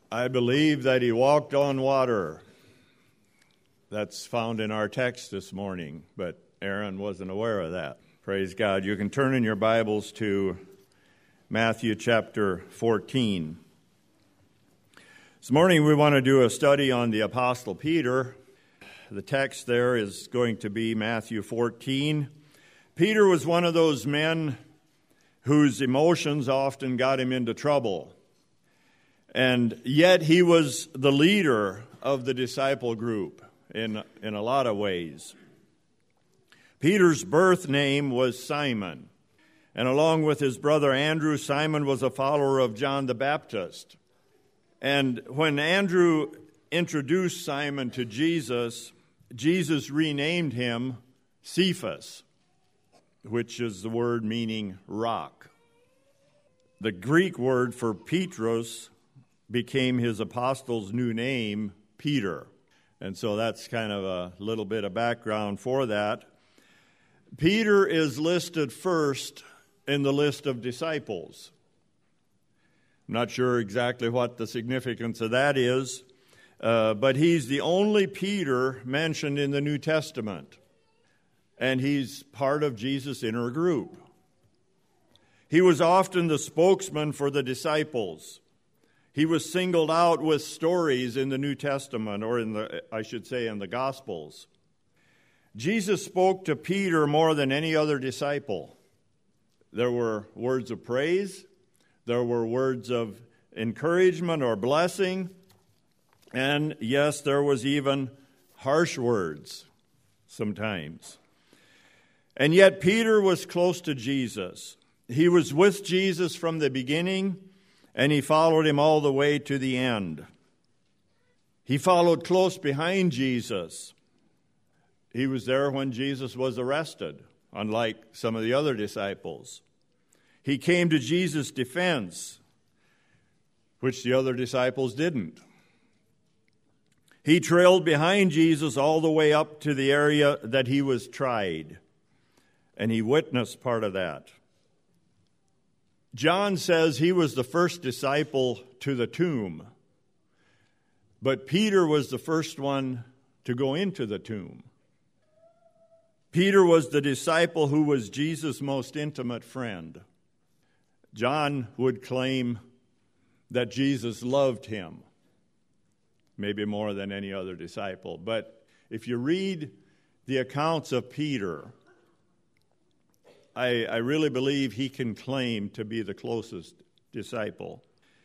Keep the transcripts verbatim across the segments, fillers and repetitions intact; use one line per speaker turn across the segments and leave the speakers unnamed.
I believe that he walked on water. That's found in our text this morning, but Aaron wasn't aware of that. Praise God. You can turn in your Bibles to Matthew chapter fourteen. This morning we want to do a study on the Apostle Peter. The text there is going to be Matthew fourteen. Peter was one of those men whose emotions often got him into trouble. And yet he was the leader of the disciple group in, in a lot of ways. Peter's birth name was Simon. And along with his brother Andrew, Simon was a follower of John the Baptist. And when Andrew introduced Simon to Jesus, Jesus renamed him Cephas, which is the word meaning rock. The Greek word for Petros became his apostle's new name, Peter. And so that's kind of a little bit of background for that. Peter is listed first in the list of disciples. I'm not sure exactly what the significance of that is, uh, but he's the only Peter mentioned in the New Testament. And he's part of Jesus' inner group. He was often the spokesman for the disciples. He was singled out with stories in the New Testament, or in the, I should say, in the Gospels. Jesus spoke to Peter more than any other disciple. There were words of praise, there were words of encouragement or blessing, and yes, there was even harsh words sometimes. And yet Peter was close to Jesus. He was with Jesus from the beginning, and he followed him all the way to the end. He followed close behind Jesus. He was there when Jesus was arrested, unlike some of the other disciples. He came to Jesus' defense, which the other disciples didn't. He trailed behind Jesus all the way up to the area that he was tried, and he witnessed part of that. John says he was the first disciple to the tomb, but Peter was the first one to go into the tomb. Peter was the disciple who was Jesus' most intimate friend. John would claim that Jesus loved him, maybe more than any other disciple. But if you read the accounts of Peter, I, I really believe he can claim to be the closest disciple.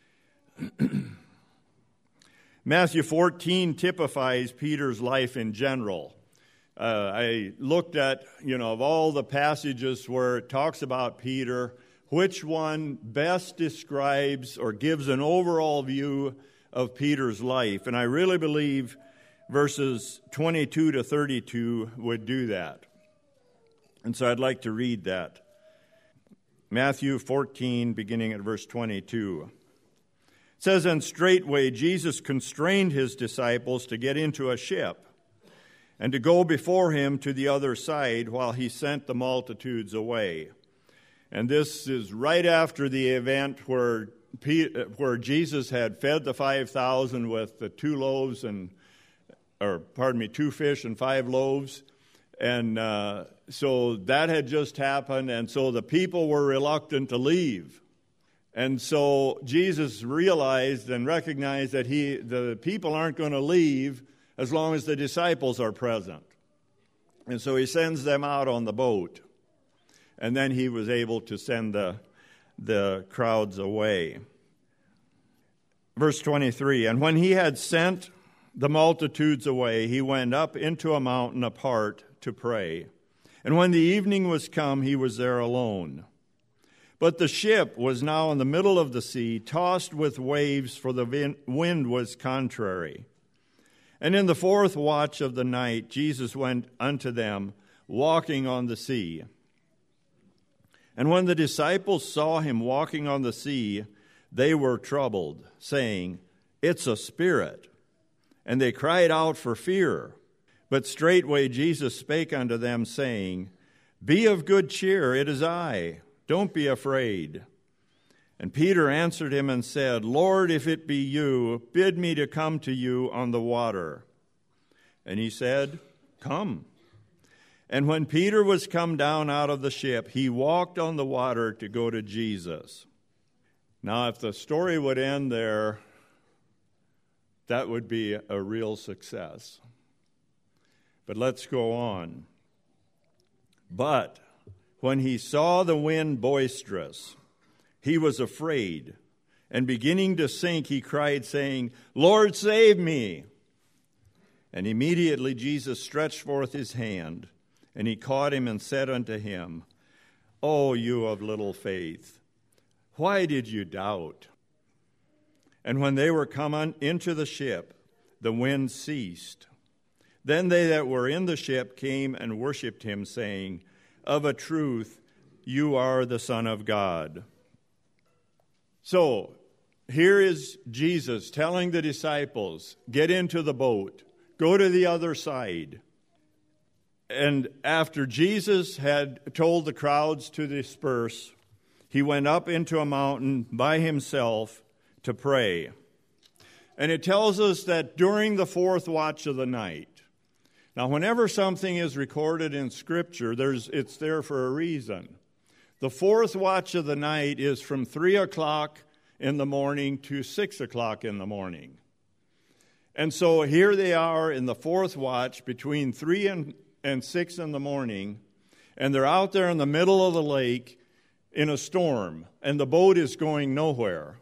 Matthew fourteen typifies Peter's life in general. Uh, I looked at, you know, of all the passages where it talks about Peter, which one best describes or gives an overall view of Peter's life. And I really believe verses twenty-two to thirty-two would do that. And so I'd like to read that. Matthew fourteen, beginning at verse twenty-two. It says, "And straightway Jesus constrained his disciples to get into a ship and to go before him to the other side while he sent the multitudes away." And this is right after the event where where Jesus had fed the five thousand with the two loaves and, or pardon me, two fish and five loaves. And uh, so that had just happened, and so the people were reluctant to leave. And so Jesus realized and recognized that he, the people aren't going to leave as long as the disciples are present. And so he sends them out on the boat. And then he was able to send the, the crowds away. Verse twenty-three, "And when he had sent the multitudes away, he went up into a mountain apart to pray. And when the evening was come, he was there alone. But the ship was now in the middle of the sea, tossed with waves, for the wind was contrary. And in the fourth watch of the night, Jesus went unto them, walking on the sea. And when the disciples saw him walking on the sea, they were troubled, saying, It's a spirit. And they cried out for fear. But straightway Jesus spake unto them, saying, Be of good cheer, it is I. Don't be afraid. And Peter answered him and said, Lord, if it be you, bid me to come to you on the water. And he said, Come. And when Peter was come down out of the ship, he walked on the water to go to Jesus. Now, if the story would end there, that would be a real success. But let's go on. But when he saw the wind boisterous, he was afraid, and beginning to sink, he cried, saying, Lord, save me. And immediately Jesus stretched forth his hand, and he caught him and said unto him, O you of little faith, why did you doubt? And when they were come on into the ship, the wind ceased. Then they that were in the ship came and worshipped him, saying, Of a truth, you are the Son of God. So, here is Jesus telling the disciples, get into the boat, go to the other side. And after Jesus had told the crowds to disperse, he went up into a mountain by himself to pray. And it tells us that during the fourth watch of the night. Now, whenever something is recorded in Scripture, there's it's there for a reason. The fourth watch of the night is from three o'clock in the morning to six o'clock in the morning. And so here they are in the fourth watch between three and, and six in the morning, and they're out there in the middle of the lake in a storm, and the boat is going nowhere.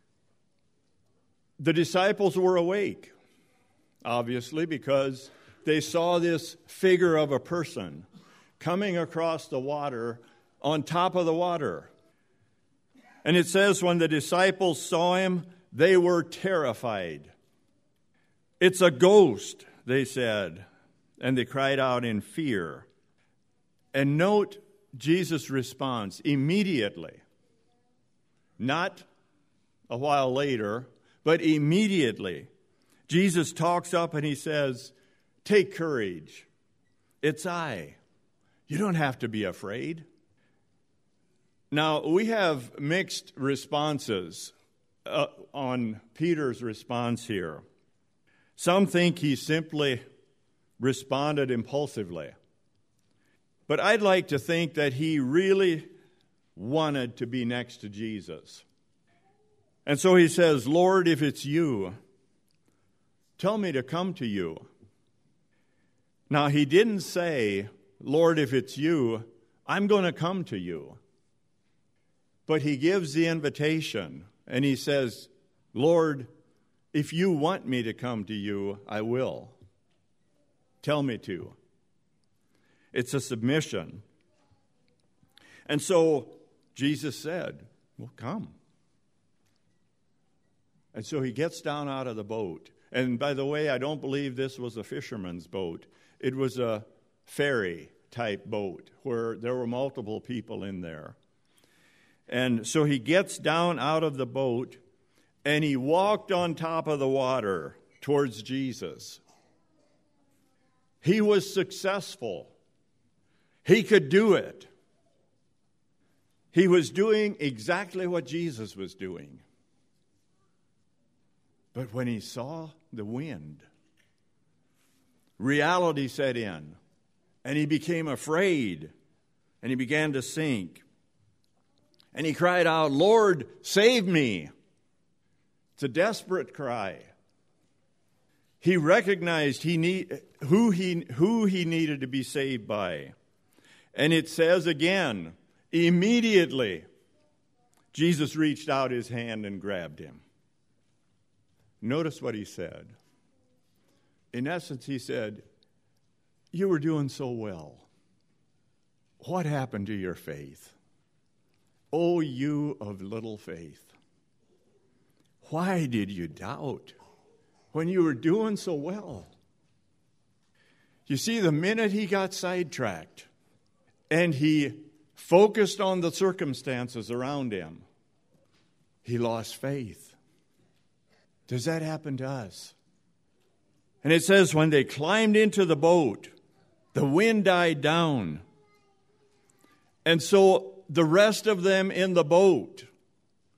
The disciples were awake, obviously, because they saw this figure of a person coming across the water on top of the water. And it says when the disciples saw him, they were terrified. It's a ghost, they said, and they cried out in fear. And note Jesus' response immediately, not a while later, but immediately. Jesus talks up and he says, Take courage. It's I. You don't have to be afraid. Now, we have mixed responses uh, on Peter's response here. Some think he simply responded impulsively. But I'd like to think that he really wanted to be next to Jesus. And so he says, Lord, if it's you, tell me to come to you. Now, he didn't say, Lord, if it's you, I'm going to come to you. But he gives the invitation, and he says, Lord, if you want me to come to you, I will. Tell me to. It's a submission. And so Jesus said, well, come. And so he gets down out of the boat. And by the way, I don't believe this was a fisherman's boat. It was a ferry-type boat where there were multiple people in there. And so he gets down out of the boat, and he walked on top of the water towards Jesus. He was successful. He could do it. He was doing exactly what Jesus was doing. But when he saw the wind, reality set in, and he became afraid, and he began to sink. And he cried out, Lord, save me. It's a desperate cry. He recognized he need, who, he, who he needed to be saved by. And it says again, immediately, Jesus reached out his hand and grabbed him. Notice what he said. In essence, he said, you were doing so well. What happened to your faith? O you of little faith. Why did you doubt when you were doing so well? You see, the minute he got sidetracked and he focused on the circumstances around him, he lost faith. Does that happen to us? And it says when they climbed into the boat, the wind died down. And so the rest of them in the boat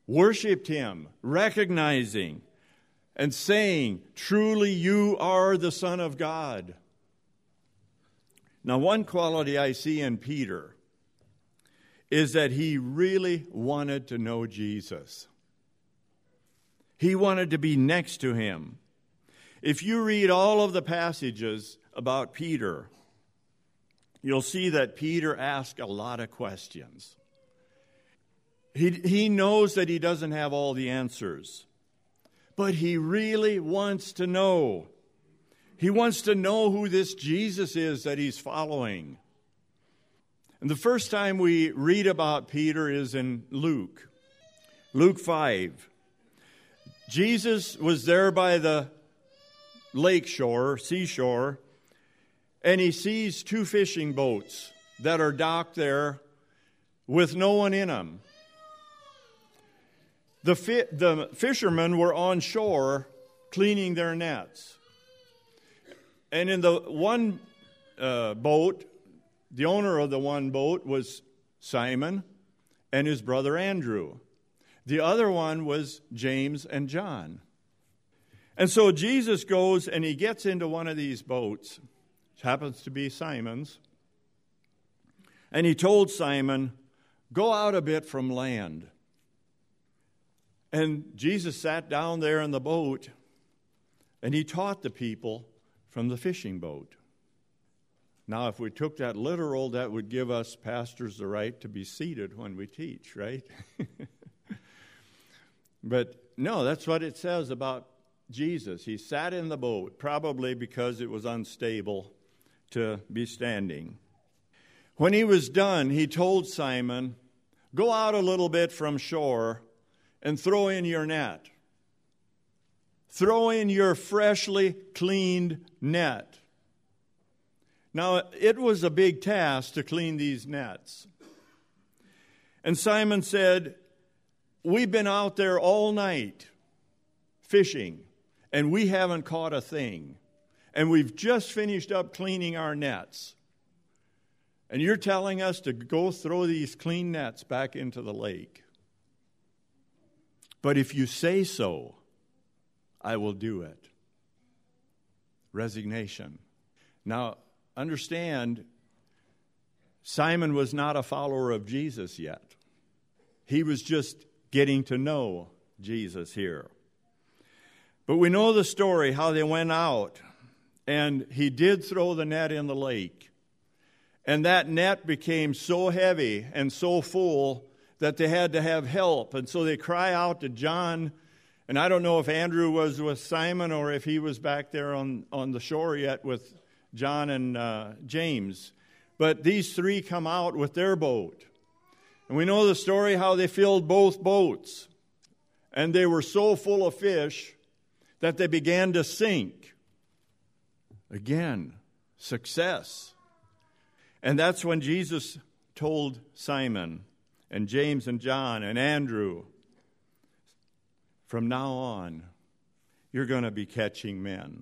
worshiped him, recognizing and saying, "Truly you are the Son of God." Now, one quality I see in Peter is that he really wanted to know Jesus. He wanted to be next to him. If you read all of the passages about Peter, you'll see that Peter asked a lot of questions. He, he knows that he doesn't have all the answers, but he really wants to know. He wants to know who this Jesus is that he's following. And the first time we read about Peter is in Luke. Luke five. Jesus was there by the lake shore, seashore, and he sees two fishing boats that are docked there with no one in them. The, fi- the fishermen were on shore cleaning their nets. And in the one uh, boat, the owner of the one boat was Simon and his brother Andrew. The other one was James and John. And so Jesus goes and he gets into one of these boats, which happens to be Simon's, and he told Simon, "Go out a bit from land." And Jesus sat down there in the boat and he taught the people from the fishing boat. Now, if we took that literal, that would give us pastors the right to be seated when we teach, right? But no, that's what it says about Jesus. He sat in the boat, probably because it was unstable to be standing. When he was done, he told Simon, "Go out a little bit from shore and throw in your net. Throw in your freshly cleaned net." Now, it was a big task to clean these nets. And Simon said, "We've been out there all night fishing, and we haven't caught a thing. And we've just finished up cleaning our nets. And you're telling us to go throw these clean nets back into the lake. But if you say so, I will do it." Resignation. Now, understand, Simon was not a follower of Jesus yet. He was just getting to know Jesus here. But we know the story, how they went out, and he did throw the net in the lake. And that net became so heavy and so full that they had to have help. And so they cry out to John. And I don't know if Andrew was with Simon or if he was back there on, on the shore yet with John and uh, James. But these three come out with their boat. And we know the story how they filled both boats. And they were so full of fish that they began to sink. Again, success. And that's when Jesus told Simon and James and John and Andrew, "From now on, you're going to be catching men."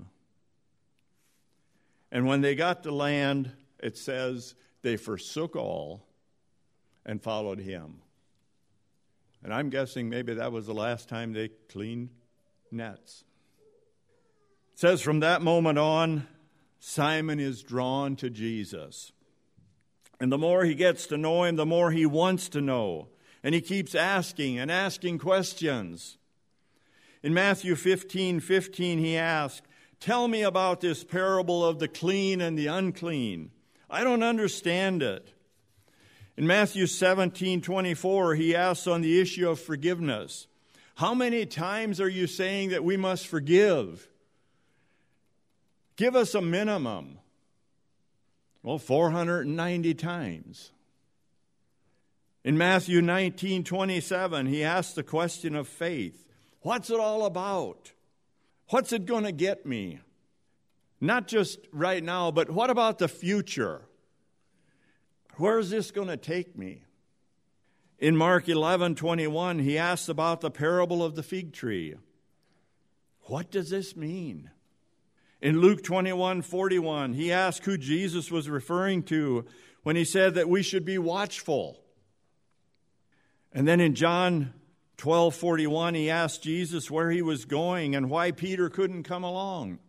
And when they got to land, it says they forsook all and followed him. And I'm guessing maybe that was the last time they cleaned nets. It says from that moment on, Simon is drawn to Jesus. And the more he gets to know him, the more he wants to know. And he keeps asking and asking questions. In Matthew fifteen fifteen, he asked, "Tell me about this parable of the clean and the unclean. I don't understand it." In Matthew seventeen twenty-four, he asks on the issue of forgiveness, "How many times are you saying that we must forgive? Give us a minimum." Well, four hundred ninety times. In Matthew nineteen twenty-seven, he asks the question of faith. What's it all about? What's it going to get me? Not just right now, but what about the future? Where is this going to take me? In Mark eleven twenty-one, he asks about the parable of the fig tree. What does this mean? In Luke twenty-one forty-one, he asked who Jesus was referring to when he said that we should be watchful. And then in John twelve forty-one, he asked Jesus where he was going and why Peter couldn't come along.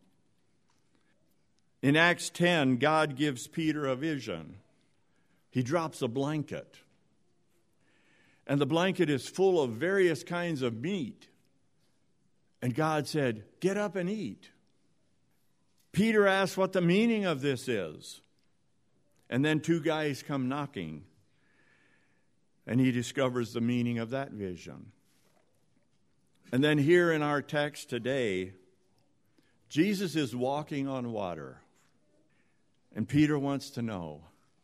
In Acts ten, God gives Peter a vision. He drops a blanket. And the blanket is full of various kinds of meat. And God said, "Get up and eat." Peter asks what the meaning of this is. And then two guys come knocking. And he discovers the meaning of that vision. And then here in our text today, Jesus is walking on water. And Peter wants to know,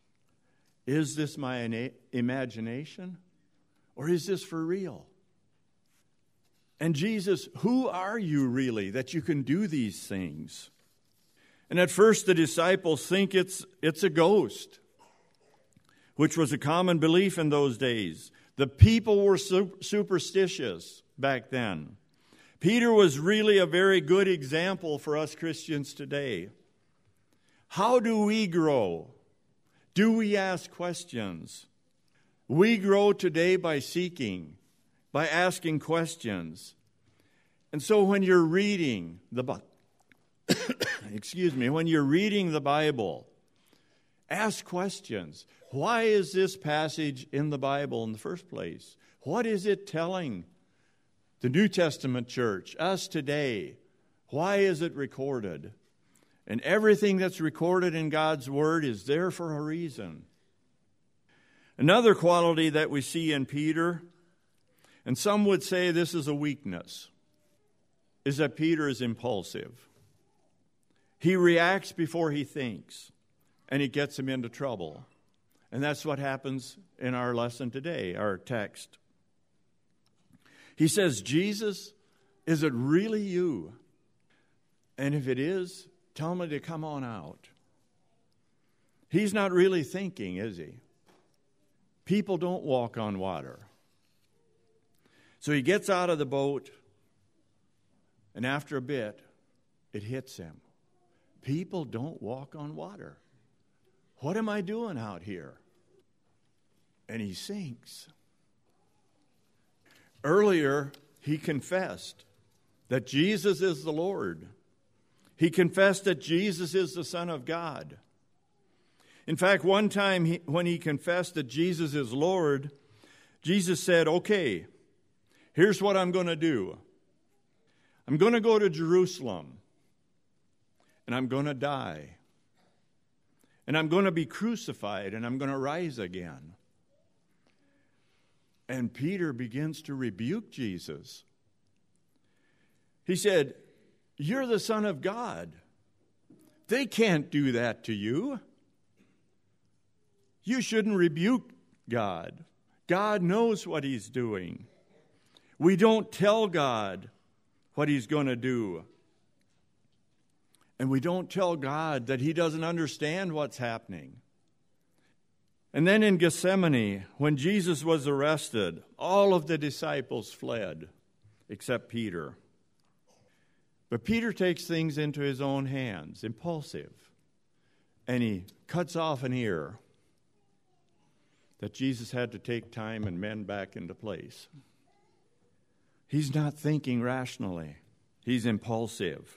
is this my imagination? Or is this for real? And Jesus, who are you really that you can do these things? And at first the disciples think it's, it's a ghost, which was a common belief in those days. The people were su- superstitious back then. Peter was really a very good example for us Christians today. How do we grow? Do we ask questions? We grow today by seeking, by asking questions. And so when you're reading the Bible, excuse me, when you're reading the Bible, ask questions. Why is this passage in the Bible in the first place? What is it telling the New Testament church, us today? Why is it recorded? And everything that's recorded in God's Word is there for a reason. Another quality that we see in Peter, and some would say this is a weakness, is that Peter is impulsive. He reacts before he thinks, and it gets him into trouble. And that's what happens in our lesson today, our text. He says, "Jesus, is it really you? And if it is, tell me to come on out." He's not really thinking, is he? People don't walk on water. So he gets out of the boat, and after a bit, it hits him. People don't walk on water. What am I doing out here? And he sinks. Earlier, he confessed that Jesus is the Lord. He confessed that Jesus is the Son of God. In fact, one time he, when he confessed that Jesus is Lord, Jesus said, "Okay, here's what I'm going to do. I'm going to go to Jerusalem, and I'm going to die. And I'm going to be crucified, and I'm going to rise again." And Peter begins to rebuke Jesus. He said, "You're the Son of God. They can't do that to you. You shouldn't rebuke God. God knows what he's doing. We don't tell God what he's going to do. And we don't tell God that he doesn't understand what's happening." And then in Gethsemane, when Jesus was arrested, all of the disciples fled except Peter. But Peter takes things into his own hands, impulsive, and he cuts off an ear that Jesus had to take time and mend back into place. He's not thinking rationally. He's impulsive.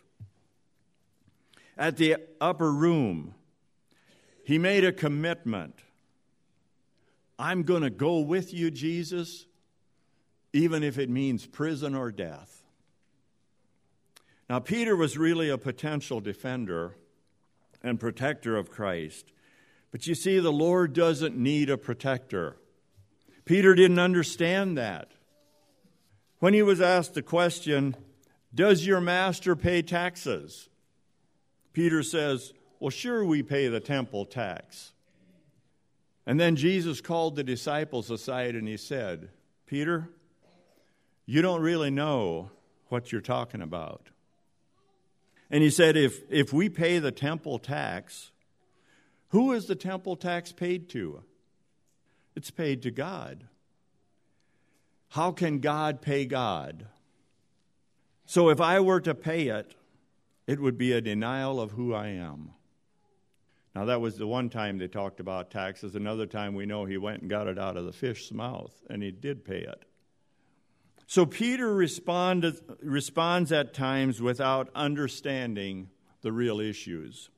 At the upper room, he made a commitment. I'm going to go with you, Jesus, even if it means prison or death. Now, Peter was really a potential defender and protector of Christ. But you see, the Lord doesn't need a protector. Peter didn't understand that. When he was asked the question, "Does your master pay taxes?" Peter says, "Well, sure, we pay the temple tax." And then Jesus called the disciples aside and he said, "Peter, you don't really know what you're talking about." And he said, if, if we pay the temple tax, who is the temple tax paid to? It's paid to God. How can God pay God? So if I were to pay it, it would be a denial of who I am. Now, that was the one time they talked about taxes. Another time we know he went and got it out of the fish's mouth, and he did pay it. So Peter responded, responds at times without understanding the real issues.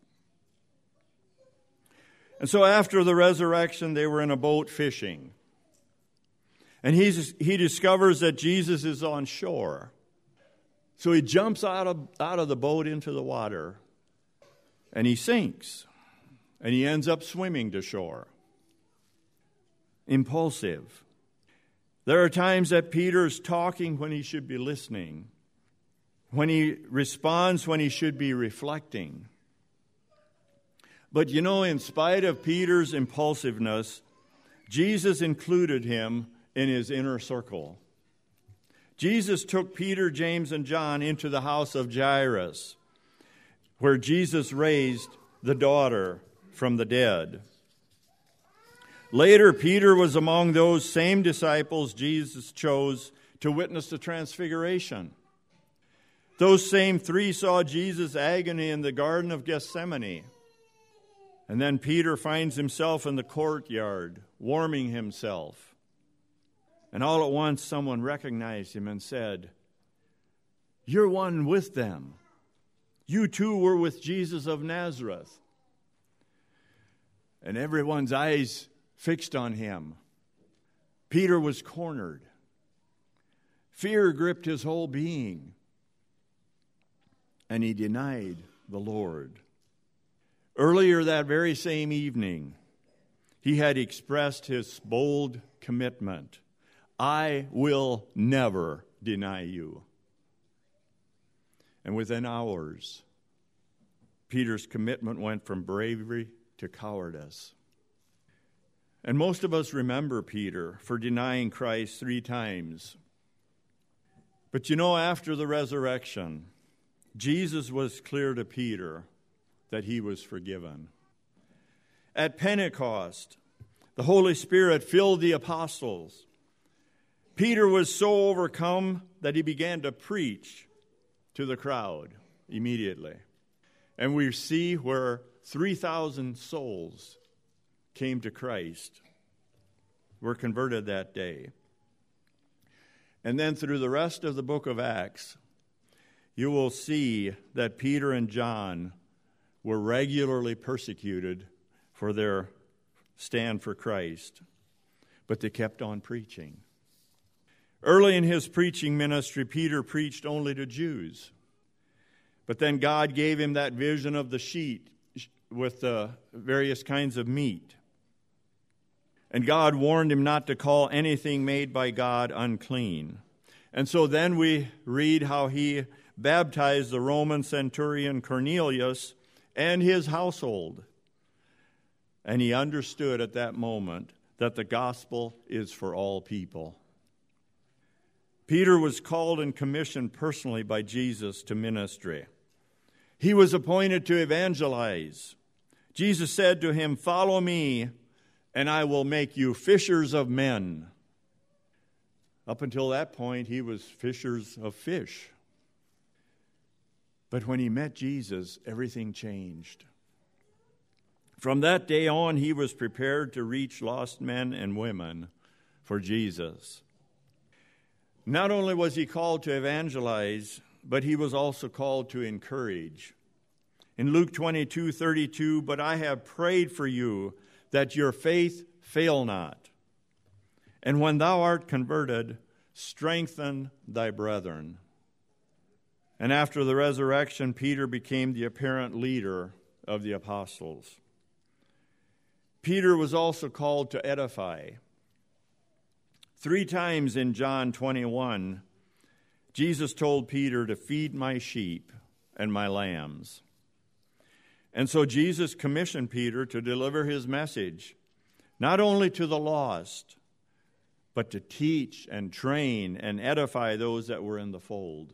And so after the resurrection, they were in a boat fishing. And he's, he discovers that Jesus is on shore. So he jumps out of, out of the boat into the water, and he sinks. And he ends up swimming to shore. Impulsive. There are times that Peter's talking when he should be listening, when he responds when he should be reflecting. But you know, in spite of Peter's impulsiveness, Jesus included him in his inner circle. Jesus took Peter, James, and John into the house of Jairus, where Jesus raised the daughter from the dead. Later, Peter was among those same disciples Jesus chose to witness the transfiguration. Those same three saw Jesus' agony in the Garden of Gethsemane. And then Peter finds himself in the courtyard, warming himself. And all at once, someone recognized him and said, "You're one with them. You too were with Jesus of Nazareth." And everyone's eyes fixed on him. Peter was cornered. Fear gripped his whole being. And he denied the Lord. Earlier that very same evening, he had expressed his bold commitment. "I will never deny you." And within hours, Peter's commitment went from bravery to cowardice. And most of us remember Peter for denying Christ three times. But you know, after the resurrection, Jesus was clear to Peter that he was forgiven. At Pentecost, the Holy Spirit filled the apostles. Peter was so overcome that he began to preach to the crowd immediately. And we see where three thousand souls came to Christ, were converted that day. And then through the rest of the book of Acts, you will see that Peter and John were regularly persecuted for their stand for Christ, but they kept on preaching. Early in his preaching ministry, Peter preached only to Jews. But then God gave him that vision of the sheet with the various kinds of meat. And God warned him not to call anything made by God unclean. And so then we read how he baptized the Roman centurion Cornelius and his household. And he understood at that moment that the gospel is for all people. Peter was called and commissioned personally by Jesus to ministry. He was appointed to evangelize. Jesus said to him, "Follow me, and I will make you fishers of men." Up until that point, he was fishers of fish. But when he met Jesus, everything changed. From that day on, he was prepared to reach lost men and women for Jesus. Not only was he called to evangelize, but he was also called to encourage. In Luke twenty-two thirty-two, "But I have prayed for you that your faith fail not. And when thou art converted, strengthen thy brethren." And after the resurrection, Peter became the apparent leader of the apostles. Peter was also called to edify. Three times in John twenty-one, Jesus told Peter to feed my sheep and my lambs. And so Jesus commissioned Peter to deliver his message, not only to the lost, but to teach and train and edify those that were in the fold.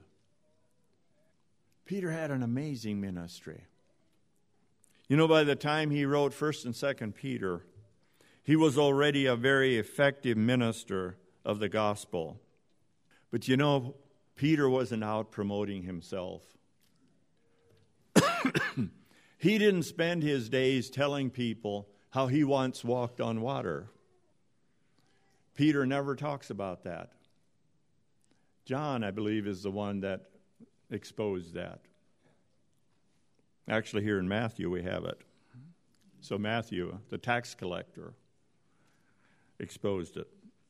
Peter had an amazing ministry. You know, by the time he wrote First and Second Peter, he was already a very effective minister of the gospel. But you know, Peter wasn't out promoting himself. He didn't spend his days telling people how he once walked on water. Peter never talks about that. John, I believe, is the one that exposed that. Actually, here in Matthew, we have it. So Matthew, the tax collector, exposed it.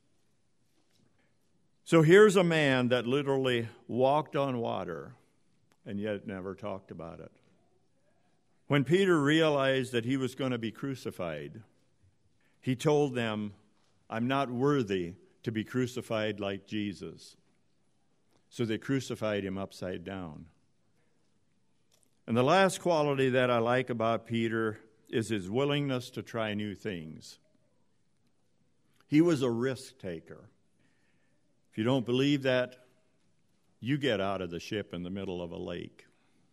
So here's a man that literally walked on water and yet never talked about it. When Peter realized that he was going to be crucified, he told them, I'm not worthy to be crucified like Jesus. So they crucified him upside down. And the last quality that I like about Peter is his willingness to try new things. He was a risk taker. If you don't believe that, you get out of the ship in the middle of a lake.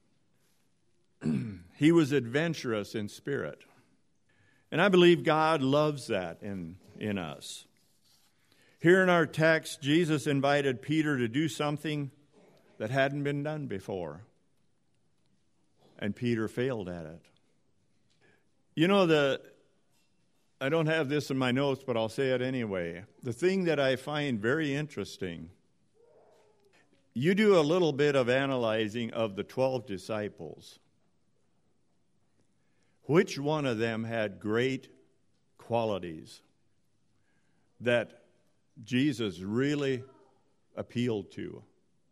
He was adventurous in spirit. And I believe God loves that in, in us. Here in our text, Jesus invited Peter to do something that hadn't been done before. And Peter failed at it. You know, the I don't have this in my notes, but I'll say it anyway. The thing that I find very interesting, you do a little bit of analyzing of the twelve disciples. Which one of them had great qualities that Jesus really appealed to?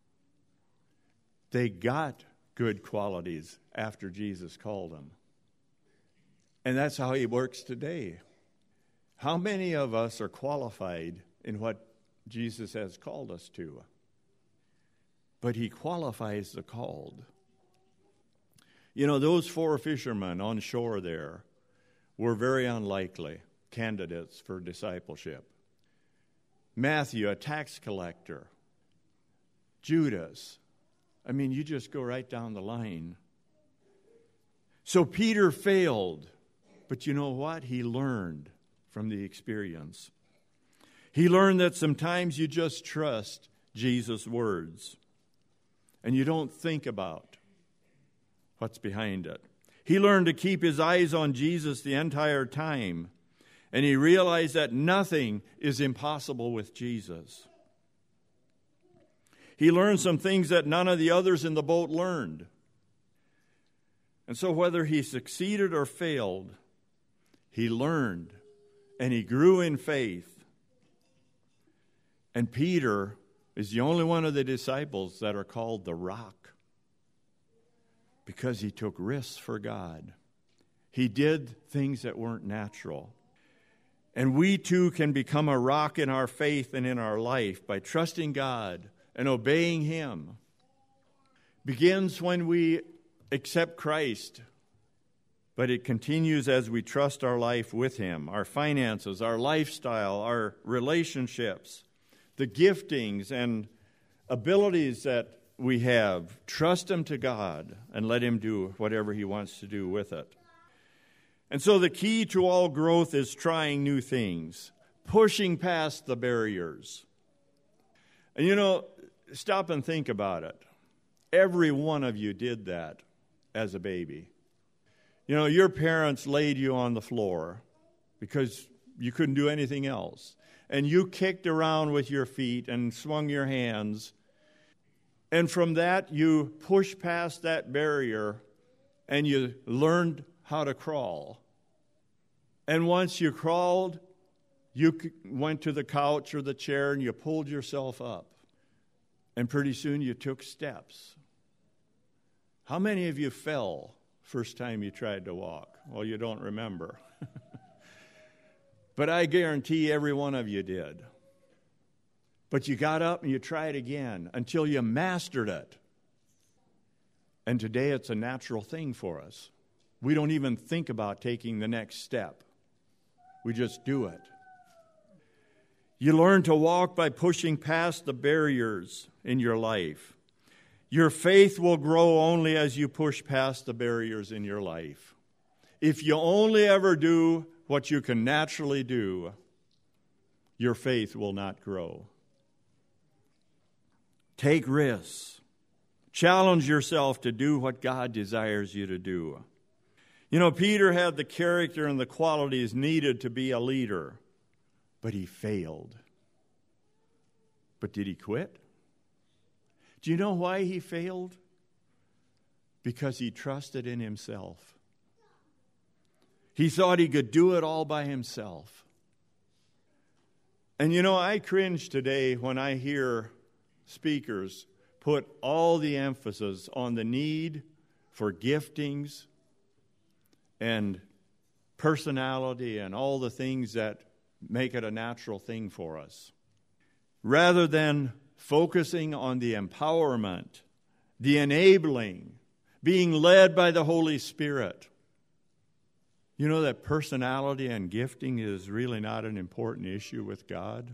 They got good qualities after Jesus called them. And that's how he works today. How many of us are qualified in what Jesus has called us to? But he qualifies the called. You know, those four fishermen on shore there were very unlikely candidates for discipleship. Matthew, a tax collector. Judas. I mean, you just go right down the line. So Peter failed. But you know what? He learned from the experience. He learned that sometimes you just trust Jesus' words and you don't think about what's behind it. He learned to keep his eyes on Jesus the entire time, and he realized that nothing is impossible with Jesus. He learned some things that none of the others in the boat learned. And so whether he succeeded or failed, he learned and he grew in faith. And Peter is the only one of the disciples that are called the rock because he took risks for God. He did things that weren't natural. And we too can become a rock in our faith and in our life by trusting God and obeying him. Begins when we accept Christ. But it continues as we trust our life with him, our finances, our lifestyle, our relationships, the giftings and abilities that we have. Trust him to God and let him do whatever he wants to do with it. And so the key to all growth is trying new things, pushing past the barriers. And you know, stop and think about it. Every one of you did that as a baby. You know, your parents laid you on the floor because you couldn't do anything else. And you kicked around with your feet and swung your hands. And from that, you pushed past that barrier and you learned how to crawl. And once you crawled, you went to the couch or the chair and you pulled yourself up. And pretty soon you took steps. How many of you fell first time you tried to walk? Well, you don't remember. But I guarantee every one of you did. But you got up and you tried again until you mastered it. And today it's a natural thing for us. We don't even think about taking the next step. We just do it. You learn to walk by pushing past the barriers in your life. Your faith will grow only as you push past the barriers in your life. If you only ever do what you can naturally do, your faith will not grow. Take risks. Challenge yourself to do what God desires you to do. You know, Peter had the character and the qualities needed to be a leader, but he failed. But did he quit? Do you know why he failed? Because he trusted in himself. He thought he could do it all by himself. And you know, I cringe today when I hear speakers put all the emphasis on the need for giftings and personality and all the things that make it a natural thing for us, rather than focusing on the empowerment, the enabling, being led by the Holy Spirit. You know that personality and gifting is really not an important issue with God.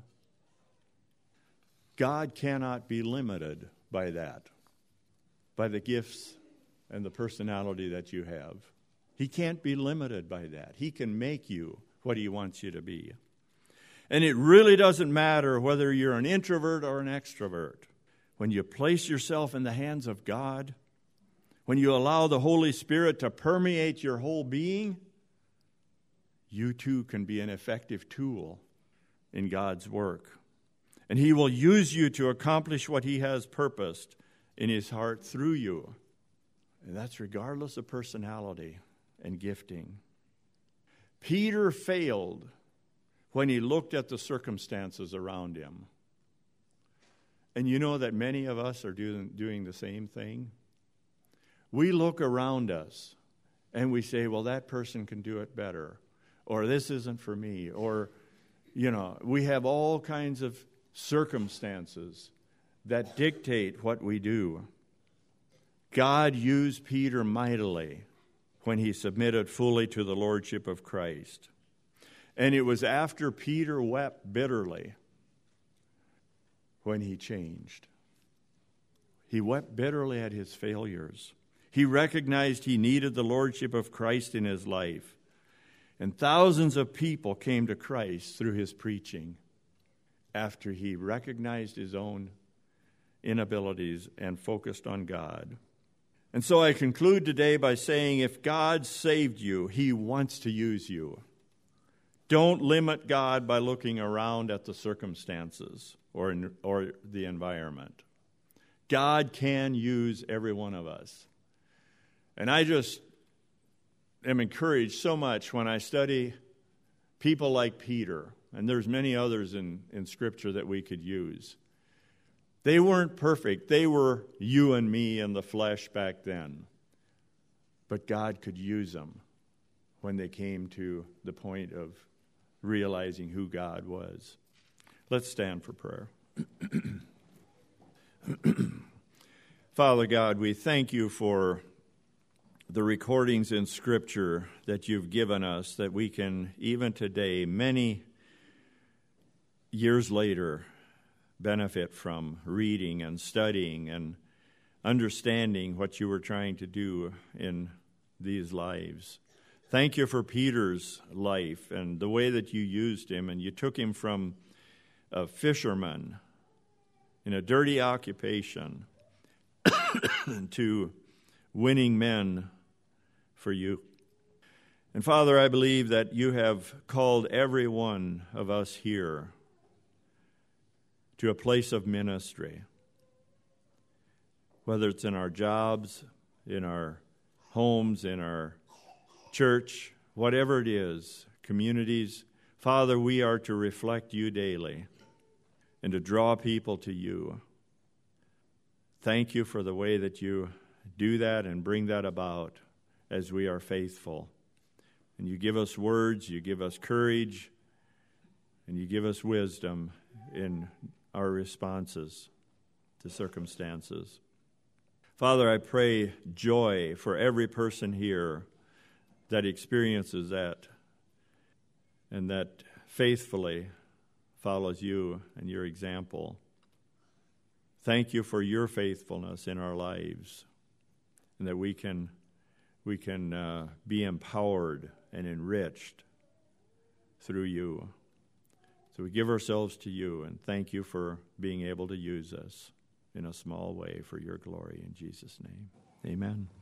God cannot be limited by that, by the gifts and the personality that you have. He can't be limited by that. He can make you what he wants you to be. And it really doesn't matter whether you're an introvert or an extrovert. When you place yourself in the hands of God, when you allow the Holy Spirit to permeate your whole being, you too can be an effective tool in God's work. And he will use you to accomplish what he has purposed in his heart through you. And that's regardless of personality and gifting. Peter failed when he looked at the circumstances around him. And you know that many of us are doing, doing the same thing. We look around us and we say, well, that person can do it better. Or this isn't for me. Or, you know, we have all kinds of circumstances that dictate what we do. God used Peter mightily when he submitted fully to the lordship of Christ. And it was after Peter wept bitterly when he changed. He wept bitterly at his failures. He recognized he needed the lordship of Christ in his life. And thousands of people came to Christ through his preaching after he recognized his own inabilities and focused on God. And so I conclude today by saying, if God saved you, he wants to use you. Don't limit God by looking around at the circumstances or, in, or the environment. God can use every one of us. And I just am encouraged so much when I study people like Peter, and there's many others in, in Scripture that we could use. They weren't perfect. They were you and me in the flesh back then. But God could use them when they came to the point of realizing who God was. Let's stand for prayer. Father God, we thank you for the recordings in Scripture that you've given us, that we can, even today, many years later, benefit from reading and studying and understanding what you were trying to do in these lives. Thank you for Peter's life and the way that you used him, and you took him from a fisherman in a dirty occupation to winning men for you. And Father, I believe that you have called every one of us here to a place of ministry, whether it's in our jobs, in our homes, in our church, whatever it is, communities. Father, we are to reflect you daily and to draw people to you. Thank you for the way that you do that and bring that about as we are faithful. And you give us words, you give us courage, and you give us wisdom in our responses to circumstances. Father, I pray joy for every person here that experiences that and that faithfully follows you and your example. Thank you for your faithfulness in our lives, and that we can we can uh, be empowered and enriched through you. So we give ourselves to you, and thank you for being able to use us in a small way for your glory. In Jesus' name, amen.